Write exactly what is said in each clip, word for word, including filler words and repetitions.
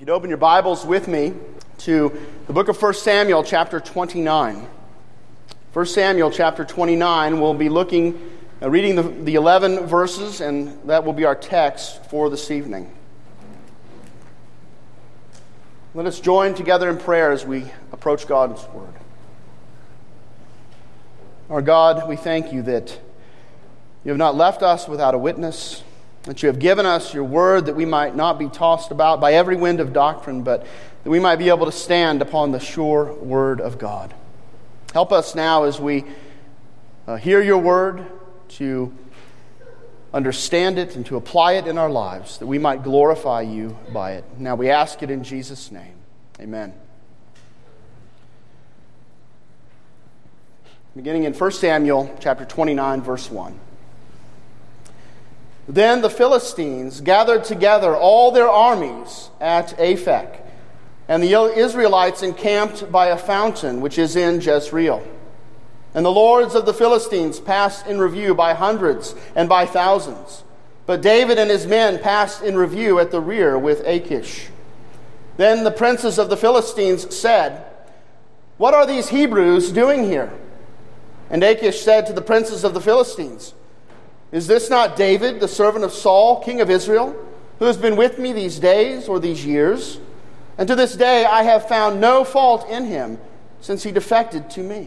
If you'd open your Bibles with me to the book of First Samuel, chapter twenty-nine. First Samuel, chapter twenty-nine, we'll be looking, uh, reading the, the eleven verses, and that will be our text for this evening. Let us join together in prayer as we approach God's Word. Our God, we thank you that you have not left us without a witness, that you have given us your word that we might not be tossed about by every wind of doctrine, but that we might be able to stand upon the sure word of God. Help us now as we uh, hear your word to understand it and to apply it in our lives, that we might glorify you by it. Now we ask it in Jesus' name. Amen. Beginning in First Samuel chapter twenty-nine, verse one. Then the Philistines gathered together all their armies at Aphek, and the Israelites encamped by a fountain which is in Jezreel. And the lords of the Philistines passed in review by hundreds and by thousands. But David and his men passed in review at the rear with Achish. Then the princes of the Philistines said, "What are these Hebrews doing here?" And Achish said to the princes of the Philistines, "Is this not David, the servant of Saul, king of Israel, who has been with me these days or these years? And to this day I have found no fault in him, since he defected to me."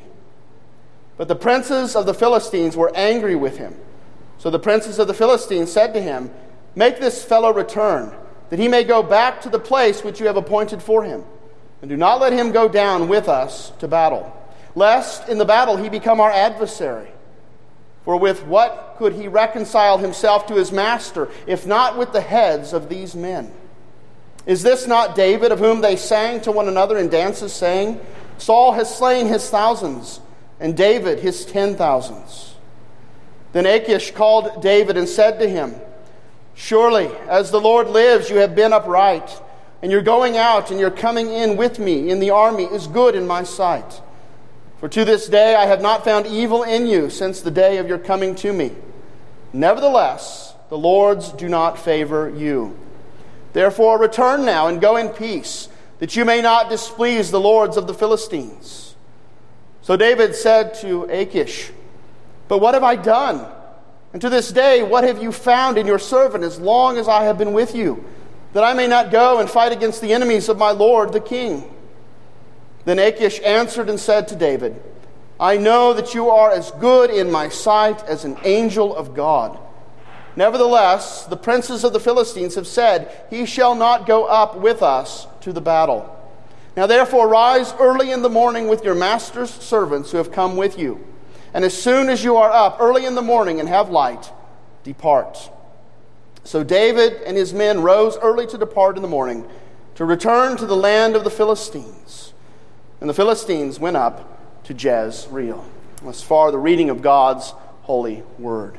But the princes of the Philistines were angry with him. So the princes of the Philistines said to him, "Make this fellow return, that he may go back to the place which you have appointed for him. And do not let him go down with us to battle, lest in the battle he become our adversary. For with what could he reconcile himself to his master, if not with the heads of these men? Is this not David, of whom they sang to one another in dances, saying, 'Saul has slain his thousands, and David his ten thousands'?" Then Achish called David and said to him, "Surely, as the Lord lives, you have been upright, and your going out and your coming in with me in the army is good in my sight. For to this day I have not found evil in you since the day of your coming to me. Nevertheless, the lords do not favor you. Therefore return now and go in peace, that you may not displease the lords of the Philistines." So David said to Achish, "But what have I done? And to this day what have you found in your servant as long as I have been with you, that I may not go and fight against the enemies of my lord the king?" Then Achish answered and said to David, "I know that you are as good in my sight as an angel of God. Nevertheless, the princes of the Philistines have said, 'He shall not go up with us to the battle.' Now therefore rise early in the morning with your master's servants who have come with you. And as soon as you are up early in the morning and have light, depart." So David and his men rose early to depart in the morning, to return to the land of the Philistines. And the Philistines went up to Jezreel. Thus far, the reading of God's holy word.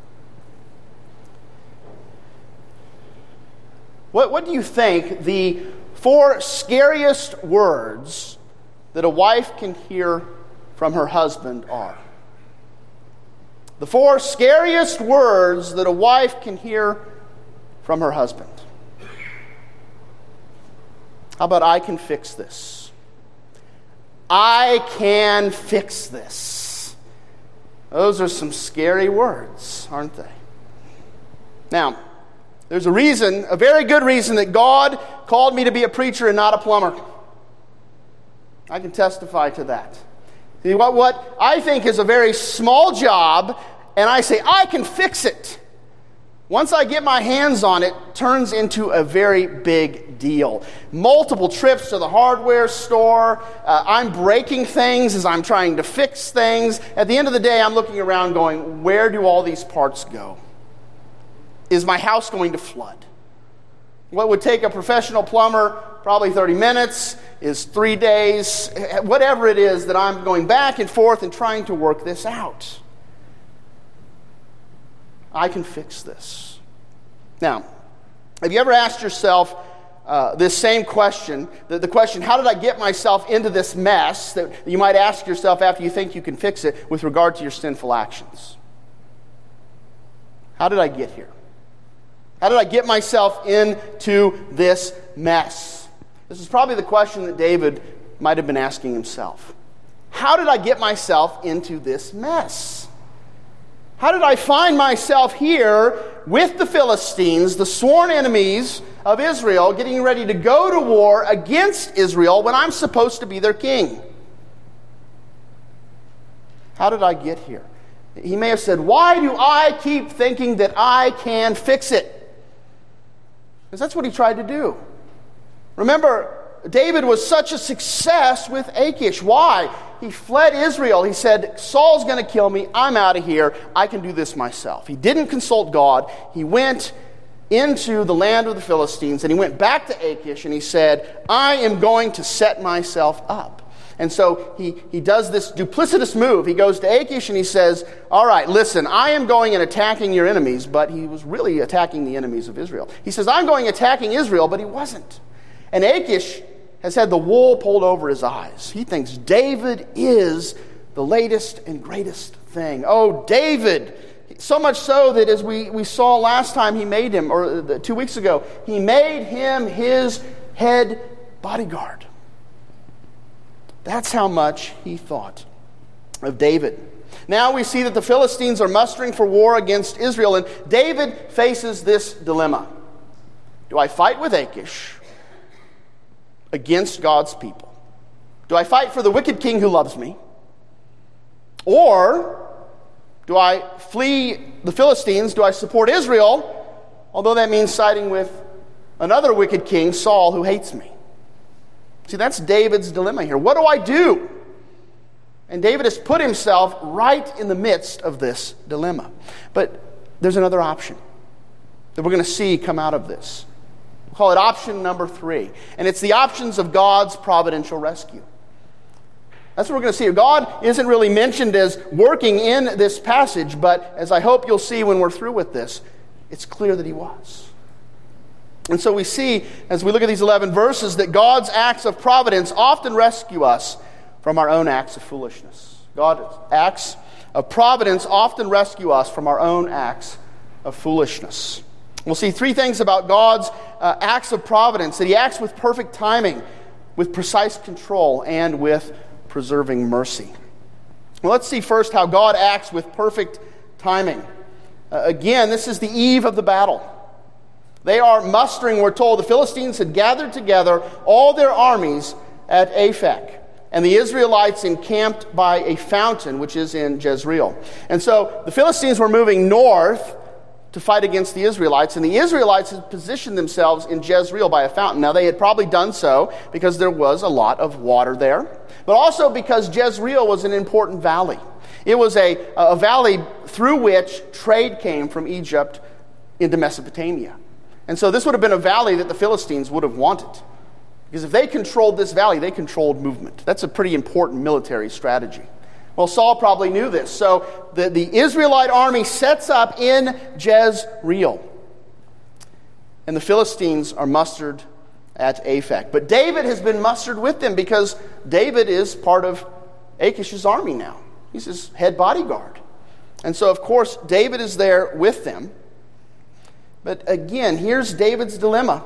What, what do you think the four scariest words that a wife can hear from her husband are? The four scariest words that a wife can hear from her husband. How about "I can fix this"? I can fix this. Those are some scary words, aren't they? Now, there's a reason, a very good reason, that God called me to be a preacher and not a plumber. I can testify to that. See, what, what I think is a very small job, and I say, I can fix it. Once I get my hands on it, it turns into a very big deal. Multiple trips to the hardware store. Uh, I'm breaking things as I'm trying to fix things. At the end of the day, I'm looking around going, where do all these parts go? Is my house going to flood? What would take a professional plumber probably thirty minutes is three days. Whatever it is that I'm going back and forth and trying to work this out. I can fix this. Now, have you ever asked yourself uh, this same question, the, the question, how did I get myself into this mess, that you might ask yourself after you think you can fix it with regard to your sinful actions? How did I get here? How did I get myself into this mess? This is probably the question that David might have been asking himself. How did I get myself into this mess? How did I find myself here with the Philistines, the sworn enemies of Israel, getting ready to go to war against Israel when I'm supposed to be their king? How did I get here? He may have said, why do I keep thinking that I can fix it? Because that's what he tried to do. Remember, David was such a success with Achish. Why? He fled Israel. He said, Saul's going to kill me. I'm out of here. I can do this myself. He didn't consult God. He went into the land of the Philistines, and he went back to Achish, and he said, I am going to set myself up. And so he, he does this duplicitous move. He goes to Achish and he says, all right, listen, I am going and attacking your enemies, but he was really attacking the enemies of Israel. He says, I'm going attacking Israel, but he wasn't. And Achish has had the wool pulled over his eyes. He thinks David is the latest and greatest thing. Oh, David! So much so that as we, we saw last time he made him, or two weeks ago, he made him his head bodyguard. That's how much he thought of David. Now we see that the Philistines are mustering for war against Israel, and David faces this dilemma. Do I fight with Achish against God's people? Do I fight for the wicked king who loves me? Or do I flee the Philistines? Do I support Israel, although that means siding with another wicked king, Saul, who hates me? See, that's David's dilemma here. What do I do? And David has put himself right in the midst of this dilemma. But there's another option that we're going to see come out of this. We'll call it option number three. And it's the options of God's providential rescue. That's what we're going to see. God isn't really mentioned as working in this passage, but as I hope you'll see when we're through with this, it's clear that he was. And so we see, as we look at these eleven verses, that God's acts of providence often rescue us from our own acts of foolishness. God's acts of providence often rescue us from our own acts of foolishness. We'll see three things about God's uh, acts of providence: that he acts with perfect timing, with precise control, and with preserving mercy. Well, let's see first how God acts with perfect timing. Uh, again, this is the eve of the battle. They are mustering, we're told. The Philistines had gathered together all their armies at Aphek, and the Israelites encamped by a fountain, which is in Jezreel. And so the Philistines were moving north to fight against the Israelites, and the Israelites had positioned themselves in Jezreel by a fountain. Now, they had probably done so because there was a lot of water there, but also because Jezreel was an important valley. It was a, a valley through which trade came from Egypt into Mesopotamia. And so this would have been a valley that the Philistines would have wanted. Because if they controlled this valley, they controlled movement. That's a pretty important military strategy. Well, Saul probably knew this. So the, the Israelite army sets up in Jezreel. And the Philistines are mustered at Aphek. But David has been mustered with them because David is part of Achish's army now. He's his head bodyguard. And so, of course, David is there with them. But again, here's David's dilemma.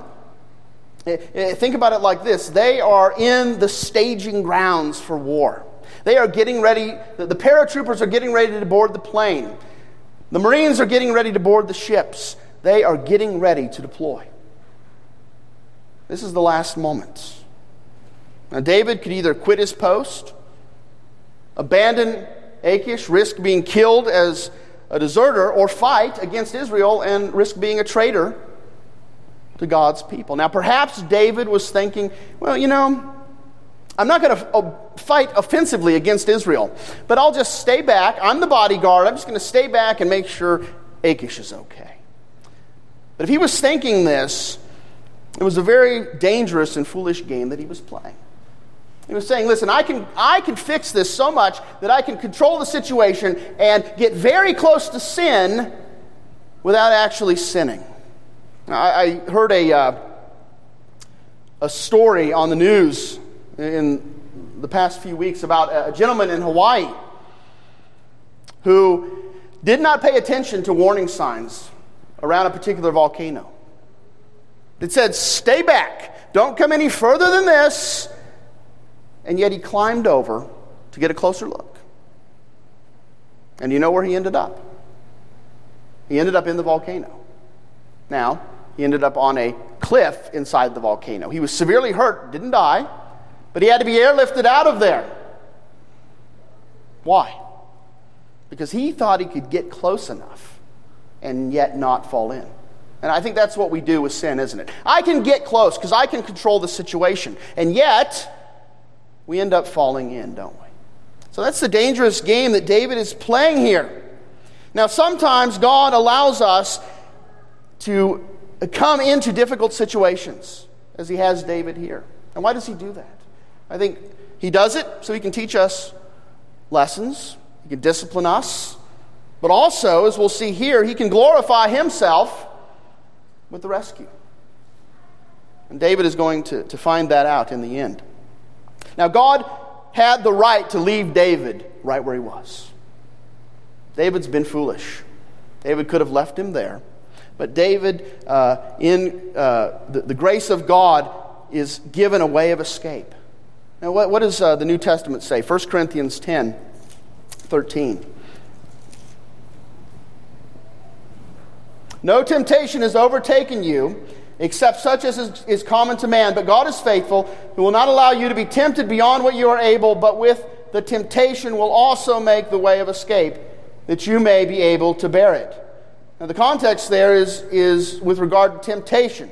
Think about it like this. They are in the staging grounds for war. They are getting ready. The paratroopers are getting ready to board the plane. The Marines are getting ready to board the ships. They are getting ready to deploy. This is the last moment. Now, David could either quit his post, abandon Achish, risk being killed as a deserter, or fight against Israel and risk being a traitor to God's people. Now, perhaps David was thinking, well, you know, I'm not going to fight offensively against Israel, but I'll just stay back. I'm the bodyguard. I'm just going to stay back and make sure Achish is okay. But if he was thinking this, it was a very dangerous and foolish game that he was playing. He was saying, listen, I can I can fix this so much that I can control the situation and get very close to sin without actually sinning. Now, I, I heard a, uh, a story on the news in the past few weeks about a gentleman in Hawaii who did not pay attention to warning signs around a particular volcano. It said, stay back. Don't come any further than this. And yet he climbed over to get a closer look. And you know where he ended up? He ended up in the volcano. Now, he ended up on a cliff inside the volcano. He was severely hurt, didn't die, but he had to be airlifted out of there. Why? Because he thought he could get close enough and yet not fall in. And I think that's what we do with sin, isn't it? I can get close because I can control the situation. And yet, we end up falling in, don't we? So that's the dangerous game that David is playing here. Now, sometimes God allows us to come into difficult situations, as he has David here. And why does he do that? I think he does it so he can teach us lessons, he can discipline us, but also, as we'll see here, he can glorify himself with the rescue. And David is going to, to find that out in the end. Now, God had the right to leave David right where he was. David's been foolish. David could have left him there. But David, uh, in uh, the, the grace of God, is given a way of escape. Now, what, what does uh, the New Testament say? First Corinthians ten, thirteen. No temptation has overtaken you, except such as is, is common to man. But God is faithful, who will not allow you to be tempted beyond what you are able, but with the temptation will also make the way of escape, that you may be able to bear it. Now, the context there is, is with regard to temptation.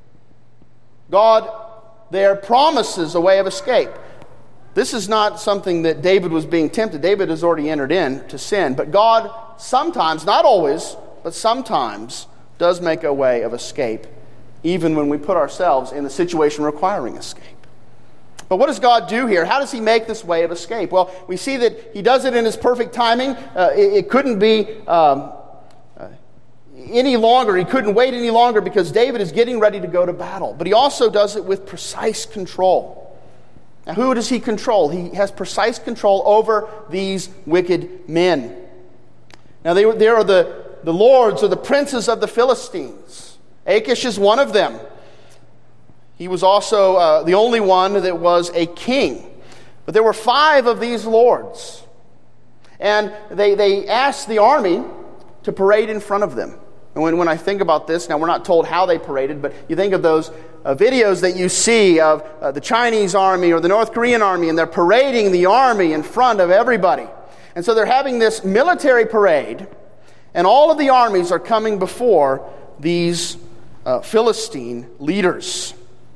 God there promises a way of escape. This is not something that David was being tempted. David has already entered in to sin. But God sometimes, not always, but sometimes does make a way of escape, even when we put ourselves in the situation requiring escape. But what does God do here? How does he make this way of escape? Well, we see that he does it in his perfect timing. Uh, it, it couldn't be um, uh, any longer. He couldn't wait any longer because David is getting ready to go to battle. But he also does it with precise control. Now, who does he control? He has precise control over these wicked men. Now, they, they are the, the lords or the princes of the Philistines. Achish is one of them. He was also uh, the only one that was a king. But there were five of these lords. And they, they asked the army to parade in front of them. And when, when I think about this, now we're not told how they paraded, but you think of those uh, videos that you see of uh, the Chinese army or the North Korean army, and they're parading the army in front of everybody. And so they're having this military parade, and all of the armies are coming before these uh, Philistine leaders.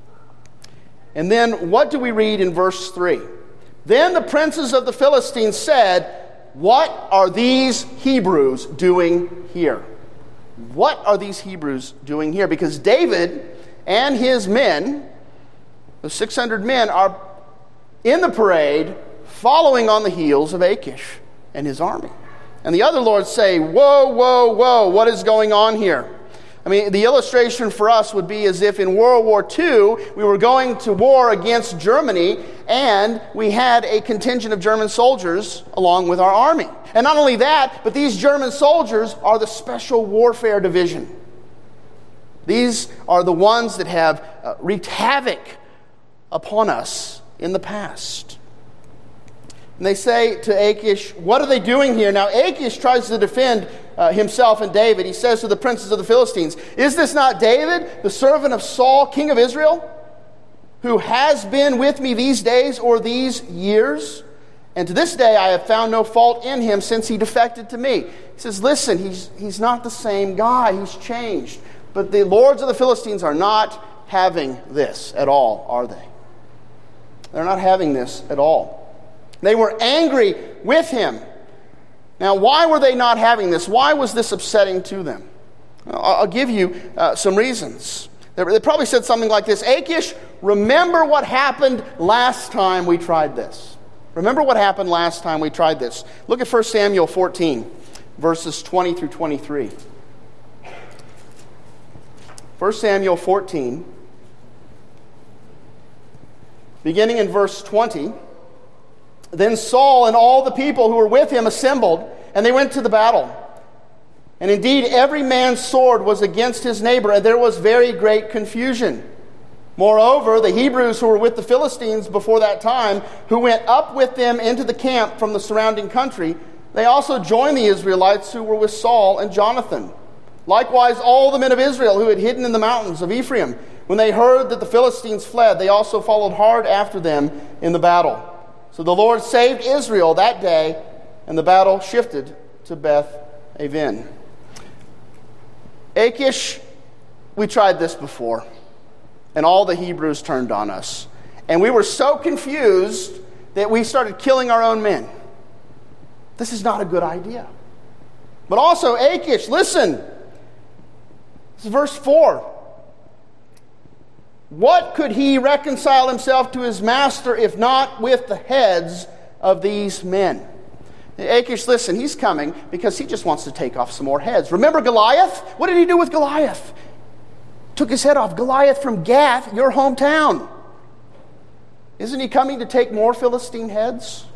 And then what do we read in verse three? Then the princes of the Philistines said, "What are these Hebrews doing here?" What are these Hebrews doing here? Because David and his men, the six hundred men, are in the parade following on the heels of Achish and his army. And the other lords say, whoa, whoa, whoa, what is going on here? I mean, the illustration for us would be as if in World War Two, we were going to war against Germany, and we had a contingent of German soldiers along with our army. And not only that, but these German soldiers are the Special Warfare Division. These are the ones that have uh, wreaked havoc upon us in the past. And they say to Achish, what are they doing here? Now, Achish tries to defend uh, himself and David. He says to the princes of the Philistines, "Is this not David, the servant of Saul, king of Israel, who has been with me these days or these years? And to this day I have found no fault in him since he defected to me." He says, listen, he's, he's not the same guy. He's changed. But the lords of the Philistines are not having this at all, are they? They're not having this at all. They were angry with him. Now, why were they not having this? Why was this upsetting to them? I'll give you uh, some reasons. They probably said something like this: Achish, remember what happened last time we tried this. Remember what happened last time we tried this. Look at First Samuel fourteen, verses twenty through twenty-three. First Samuel fourteen, beginning in verse twenty. Then Saul and all the people who were with him assembled, and they went to the battle. And indeed, every man's sword was against his neighbor, and there was very great confusion. Moreover, the Hebrews who were with the Philistines before that time, who went up with them into the camp from the surrounding country, they also joined the Israelites who were with Saul and Jonathan. Likewise, all the men of Israel who had hidden in the mountains of Ephraim, when they heard that the Philistines fled, they also followed hard after them in the battle. So the Lord saved Israel that day, and the battle shifted to Beth Aven. Achish, we tried this before, and all the Hebrews turned on us. And we were so confused that we started killing our own men. This is not a good idea. But also, Achish, listen. This is verse four. What could he reconcile himself to his master if not with the heads of these men? Achish, listen, he's coming because he just wants to take off some more heads. Remember Goliath? What did he do with Goliath? Took his head off. Goliath from Gath, your hometown. Isn't he coming to take more Philistine heads?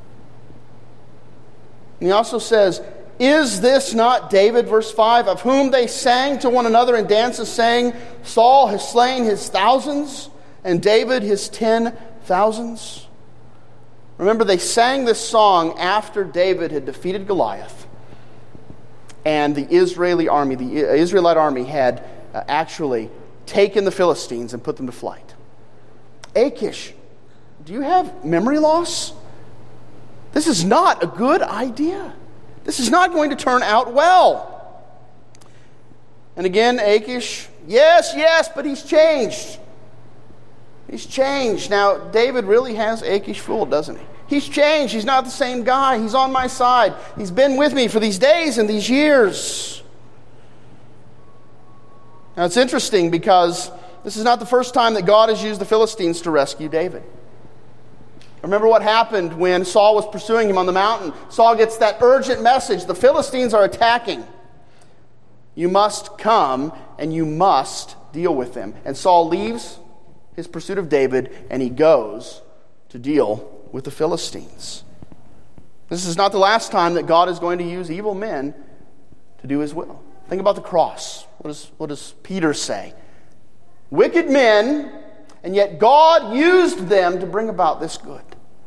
And he also says, is this not David, verse five, of whom they sang to one another in dances, saying, Saul has slain his thousands, and David his ten thousands? Remember, they sang this song after David had defeated Goliath, and the Israeli army, the Israelite army, had uh, actually taken the Philistines and put them to flight. Achish, do you have memory loss? This is not a good idea. This is not going to turn out well. And again, Achish, yes, yes, but he's changed. He's changed. Now, David really has Achish fooled, doesn't he? He's changed. He's not the same guy. He's on my side. He's been with me for these days and these years. Now, it's interesting because this is not the first time that God has used the Philistines to rescue David. Remember what happened when Saul was pursuing him on the mountain. Saul gets that urgent message. The Philistines are attacking. You must come and you must deal with them. And Saul leaves his pursuit of David and he goes to deal with the Philistines. This is not the last time that God is going to use evil men to do his will. Think about the cross. What does, what does Peter say? Wicked men, and yet God used them to bring about this good.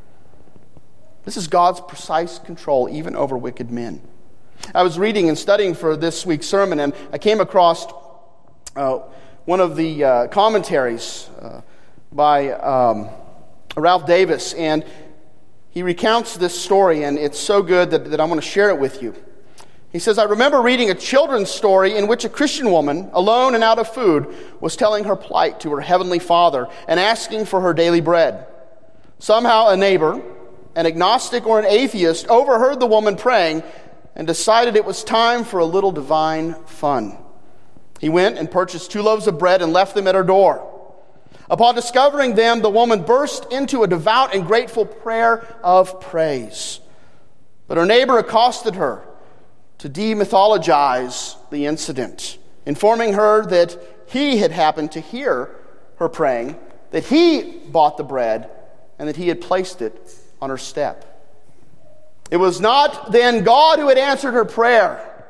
This is God's precise control even over wicked men. I was reading and studying for this week's sermon, and I came across uh, one of the uh, commentaries uh, by um, Ralph Davis, and he recounts this story, and it's so good that, that I want to share it with you. He says, I remember reading a children's story in which a Christian woman, alone and out of food, was telling her plight to her heavenly Father and asking for her daily bread. Somehow a neighbor, an agnostic or an atheist, overheard the woman praying and decided it was time for a little divine fun. He went and purchased two loaves of bread and left them at her door. Upon discovering them, the woman burst into a devout and grateful prayer of praise. But her neighbor accosted her to demythologize the incident, informing her that he had happened to hear her praying, that he bought the bread, and that he had placed it on her step. It was not then God who had answered her prayer,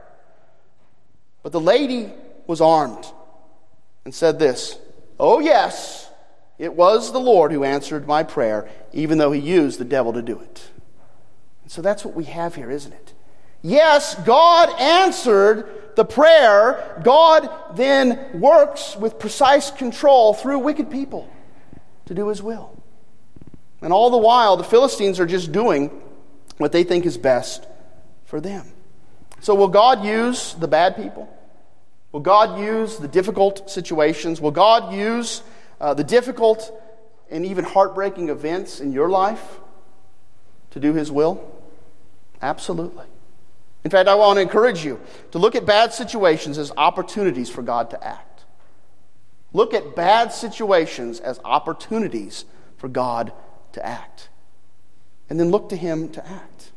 but the lady was armed and said this, oh yes, it was the Lord who answered my prayer, even though he used the devil to do it. And so that's what we have here, isn't it? Yes, God answered the prayer. God then works with precise control through wicked people to do his will. And all the while, the Philistines are just doing what they think is best for them. So will God use the bad people? Will God use the difficult situations? Will God use uh, the difficult and even heartbreaking events in your life to do his will? Absolutely. In fact, I want to encourage you to look at bad situations as opportunities for God to act. Look at bad situations as opportunities for God to act. And then look to him to act.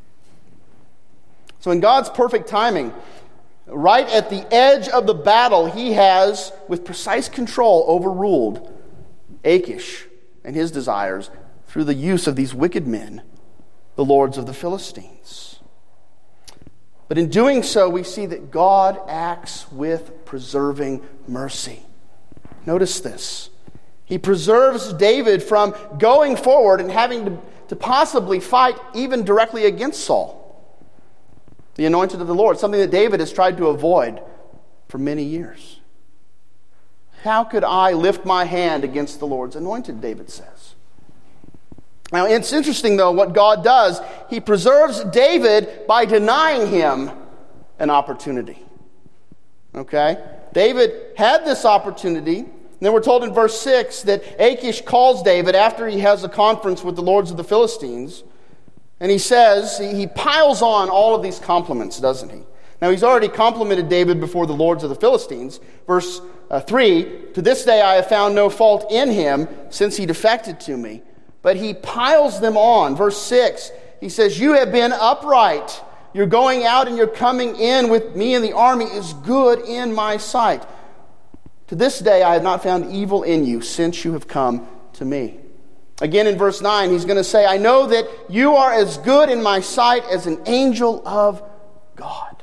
So in God's perfect timing, right at the edge of the battle, he has, with precise control, overruled Achish and his desires through the use of these wicked men, the lords of the Philistines. But in doing so, we see that God acts with preserving mercy. Notice this. He preserves David from going forward and having to, to possibly fight even directly against Saul, the anointed of the Lord, something that David has tried to avoid for many years. How could I lift my hand against the Lord's anointed, David says. Now, it's interesting, though, what God does. He preserves David by denying him an opportunity. Okay? David had this opportunity. And then we're told in verse six that Achish calls David after he has a conference with the lords of the Philistines. And he says, he piles on all of these compliments, doesn't he? Now, he's already complimented David before the lords of the Philistines. Verse uh, three, to this day I have found no fault in him since he defected to me. But he piles them on. Verse six, he says, you have been upright. Your going out and your coming in with me in the army is good in my sight. To this day I have not found evil in you since you have come to me. Again in verse nine, he's going to say, I know that you are as good in my sight as an angel of God.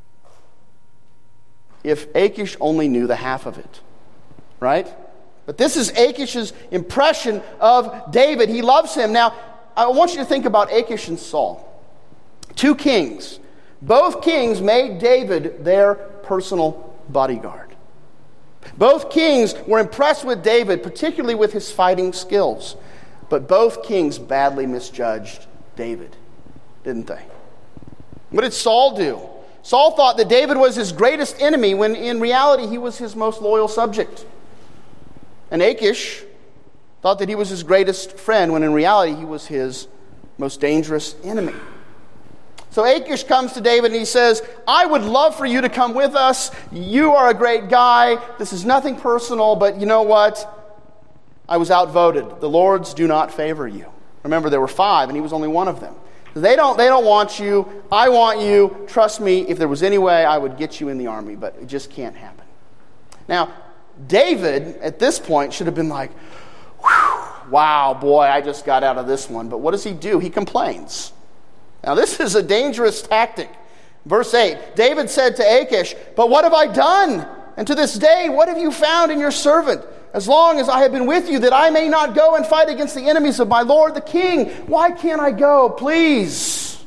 If Achish only knew the half of it, right? But this is Achish's impression of David. He loves him. Now, I want you to think about Achish and Saul. Two kings. Both kings made David their personal bodyguard. Both kings were impressed with David, particularly with his fighting skills. But both kings badly misjudged David, didn't they? What did Saul do? Saul thought that David was his greatest enemy when in reality he was his most loyal subject. And Achish thought that he was his greatest friend when in reality he was his most dangerous enemy. So Achish comes to David and he says, I would love for you to come with us. You are a great guy. This is nothing personal, but you know what? I was outvoted. The lords do not favor you. Remember, there were five and he was only one of them. They don't, they don't want you. I want you. Trust me, if there was any way, I would get you in the army, but it just can't happen. Now, David, at this point, should have been like, wow, boy, I just got out of this one. But what does he do? He complains. Now, this is a dangerous tactic. Verse eight, David said to Achish, but what have I done? And to this day, what have you found in your servant? As long as I have been with you, that I may not go and fight against the enemies of my Lord the king. Why can't I go? Please.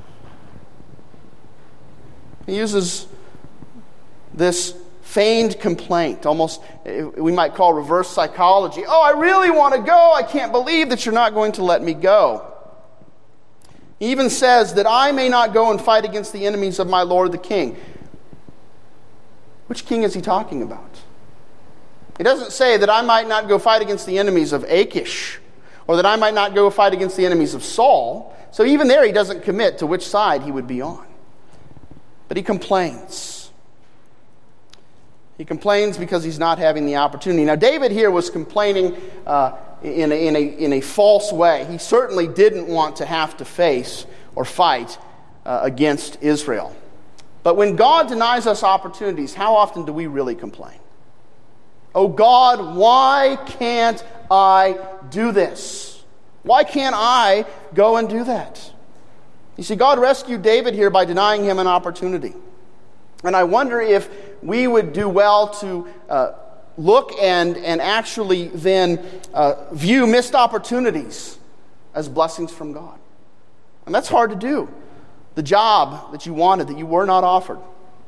He uses this feigned complaint, almost we might call reverse psychology. Oh, I really want to go. I can't believe that you're not going to let me go. He even says that I may not go and fight against the enemies of my Lord the king. Which king is he talking about? He doesn't say that I might not go fight against the enemies of Achish, or that I might not go fight against the enemies of Saul. So even there he doesn't commit to which side he would be on. But he complains. He complains because he's not having the opportunity. Now, David here was complaining uh, in, a, in, a, in a false way. He certainly didn't want to have to face or fight uh, against Israel. But when God denies us opportunities, how often do we really complain? Oh God, why can't I do this? Why can't I go and do that? You see, God rescued David here by denying him an opportunity. And I wonder if we would do well to uh, look and, and actually then uh, view missed opportunities as blessings from God. And that's hard to do. The job that you wanted that you were not offered.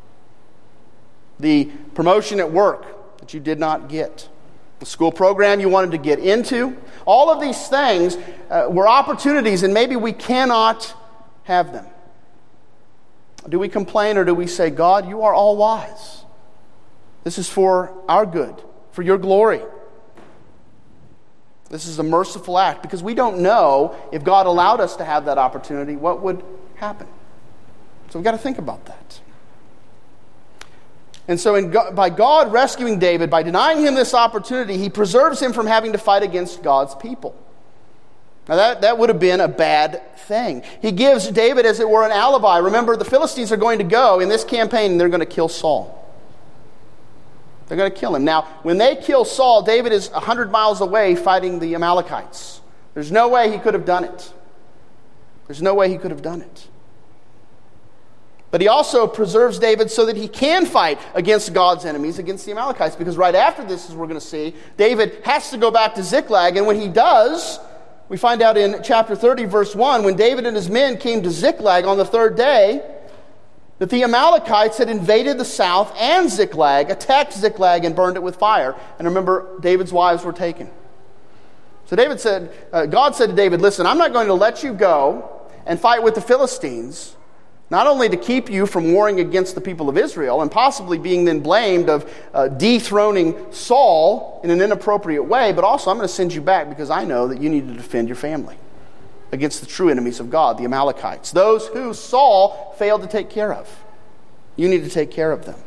The promotion at work that you did not get. The school program you wanted to get into. All of these things uh, were opportunities, and maybe we cannot have them. Do we complain, or do we say, God, you are all wise. This is for our good, for your glory. This is a merciful act, because we don't know if God allowed us to have that opportunity, what would happen. So we've got to think about that. And so in God, by God rescuing David, by denying him this opportunity, he preserves him from having to fight against God's people. Now that, that would have been a bad thing. He gives David, as it were, an alibi. Remember, the Philistines are going to go in this campaign and they're going to kill Saul. They're going to kill him. Now, when they kill Saul, David is one hundred miles away fighting the Amalekites. There's no way he could have done it. There's no way he could have done it. But he also preserves David so that he can fight against God's enemies, against the Amalekites. Because right after this, as we're going to see, David has to go back to Ziklag. And when he does, we find out in chapter thirty, verse one, when David and his men came to Ziklag on the third day, that the Amalekites had invaded the south and Ziklag, attacked Ziklag and burned it with fire. And remember, David's wives were taken. So David said, uh, God said to David, listen, I'm not going to let you go and fight with the Philistines, not only to keep you from warring against the people of Israel and possibly being then blamed of uh, dethroning Saul in an inappropriate way, but also I'm going to send you back because I know that you need to defend your family against the true enemies of God, the Amalekites, those who Saul failed to take care of. You need to take care of them.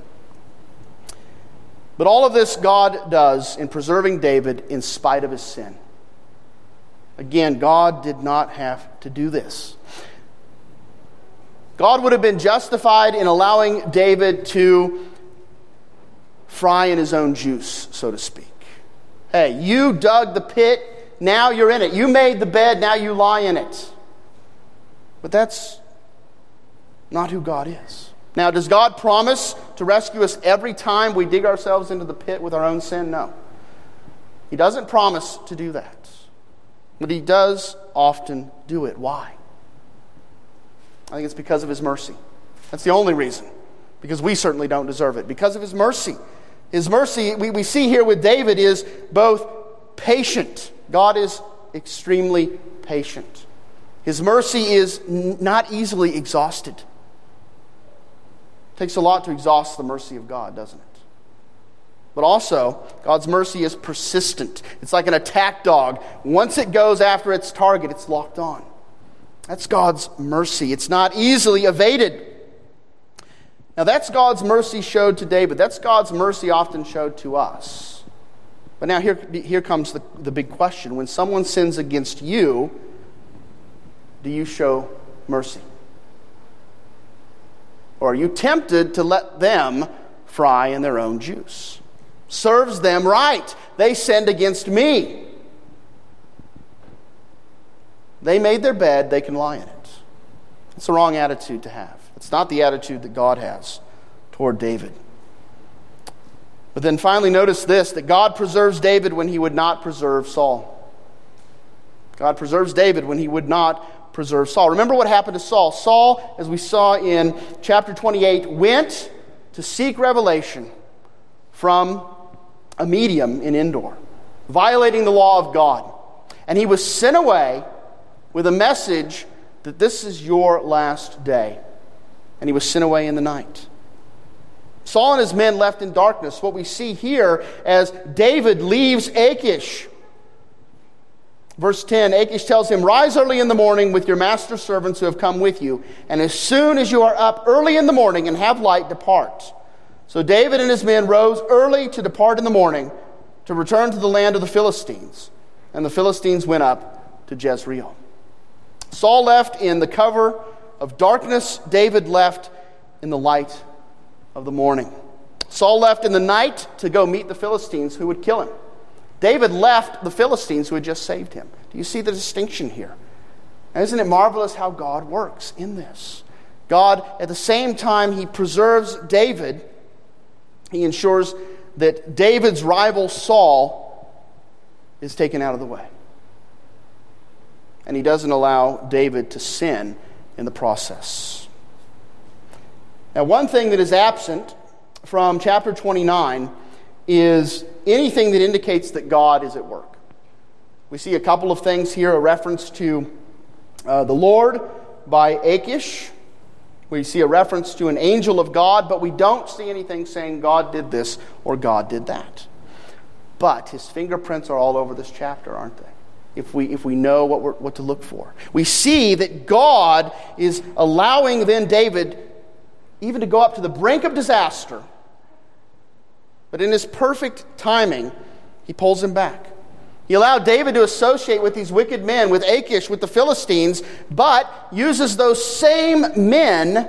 But all of this God does in preserving David in spite of his sin. Again, God did not have to do this. God would have been justified in allowing David to fry in his own juice, so to speak. Hey, you dug the pit, now you're in it. You made the bed, now you lie in it. But that's not who God is. Now, does God promise to rescue us every time we dig ourselves into the pit with our own sin? No. He doesn't promise to do that. But he does often do it. Why? I think it's because of his mercy. That's the only reason. Because we certainly don't deserve it. Because of his mercy. His mercy, we, we see here with David, is both patient. God is extremely patient. His mercy is n- not easily exhausted. It takes a lot to exhaust the mercy of God, doesn't it? But also, God's mercy is persistent. It's like an attack dog. Once it goes after its target, it's locked on. That's God's mercy. It's not easily evaded. Now, that's God's mercy showed to David. That's God's mercy often showed to us. But now here, here comes the, the big question. When someone sins against you, do you show mercy? Or are you tempted to let them fry in their own juice? Serves them right. They sinned against me. They made their bed, they can lie in it. It's the wrong attitude to have. It's not the attitude that God has toward David. But then finally notice this, that God preserves David when he would not preserve Saul. God preserves David when he would not preserve Saul. Remember what happened to Saul. Saul, as we saw in chapter twenty-eight, went to seek revelation from a medium in Endor, violating the law of God. And he was sent away with a message that this is your last day. And he was sent away in the night. Saul and his men left in darkness. What we see here as David leaves Achish. Verse ten, Achish tells him, rise early in the morning with your master's servants who have come with you, and as soon as you are up early in the morning and have light, depart. So David and his men rose early to depart in the morning to return to the land of the Philistines. And the Philistines went up to Jezreel. Saul left in the cover of darkness. David left in the light of the morning. Saul left in the night to go meet the Philistines who would kill him. David left the Philistines who had just saved him. Do you see the distinction here? And isn't it marvelous how God works in this? God, at the same time he preserves David, he ensures that David's rival Saul is taken out of the way. And he doesn't allow David to sin in the process. Now, one thing that is absent from chapter twenty-nine is anything that indicates that God is at work. We see a couple of things here, a reference to uh, the Lord by Achish. We see a reference to an angel of God, but we don't see anything saying God did this or God did that. But his fingerprints are all over this chapter, aren't they? If we if we know what we're, what to look for. We see that God is allowing then David even to go up to the brink of disaster. But in his perfect timing, he pulls him back. He allowed David to associate with these wicked men, with Achish, with the Philistines, but uses those same men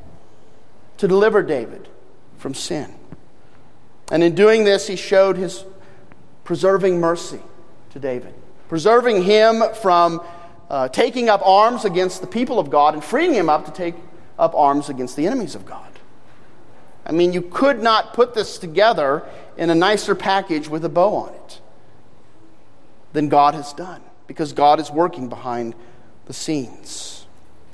to deliver David from sin. And in doing this, he showed his preserving mercy to David, preserving him from uh, taking up arms against the people of God and freeing him up to take up arms against the enemies of God. I mean, you could not put this together in a nicer package with a bow on it than God has done, because God is working behind the scenes.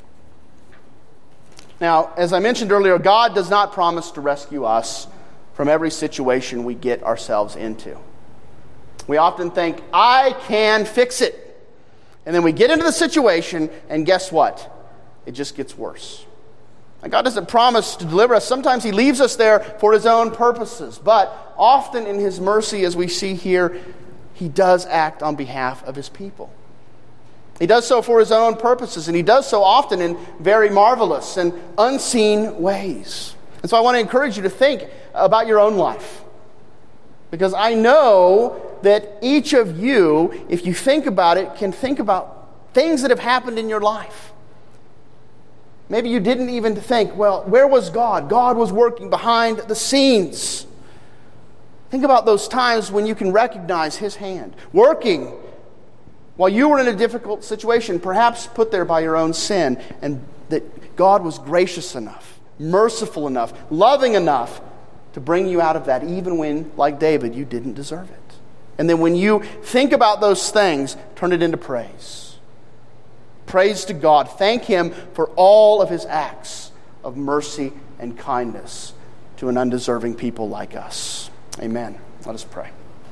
Now, as I mentioned earlier, God does not promise to rescue us from every situation we get ourselves into. We often think, I can fix it. And then we get into the situation, and guess what? It just gets worse. And God doesn't promise to deliver us. Sometimes He leaves us there for His own purposes. But often in His mercy, as we see here, He does act on behalf of His people. He does so for His own purposes, and He does so often in very marvelous and unseen ways. And so I want to encourage you to think about your own life. Because I know that each of you, if you think about it, can think about things that have happened in your life. Maybe you didn't even think, well, where was God? God was working behind the scenes. Think about those times when you can recognize His hand working while you were in a difficult situation, perhaps put there by your own sin, and that God was gracious enough, merciful enough, loving enough to bring you out of that, even when, like David, you didn't deserve it. And then when you think about those things, turn it into praise. Praise to God. Thank Him for all of His acts of mercy and kindness to an undeserving people like us. Amen. Let us pray.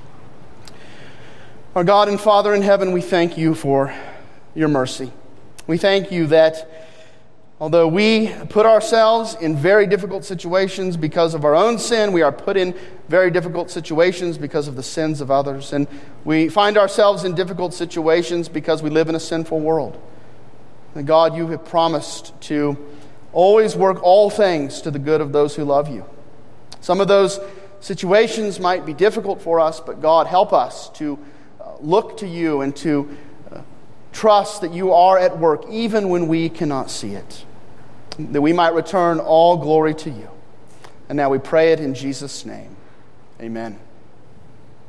Our God and Father in heaven, we thank You for Your mercy. We thank You that although we put ourselves in very difficult situations because of our own sin, we are put in very difficult situations because of the sins of others. And we find ourselves in difficult situations because we live in a sinful world. And God, You have promised to always work all things to the good of those who love You. Some of those situations might be difficult for us, but God, help us to look to You and to uh, trust that You are at work even when we cannot see it, that we might return all glory to You. And now we pray it in Jesus' name. Amen.